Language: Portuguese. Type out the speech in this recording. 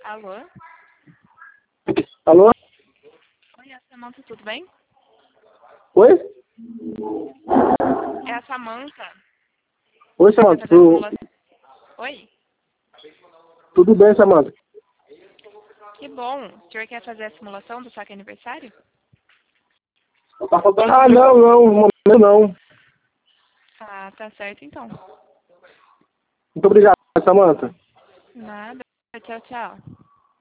Alô? Alô? Oi, é a Samanta, tudo bem? Oi? É a Samanta. Oi, Quer Samanta. fazer a simulação? Oi? Tudo bem, Samanta? Que bom. O senhor quer fazer a simulação do saque aniversário? Ah, não, no momento não. Ah, tá certo então. Muito obrigado, Samanta. Nada. Tchau, tchau.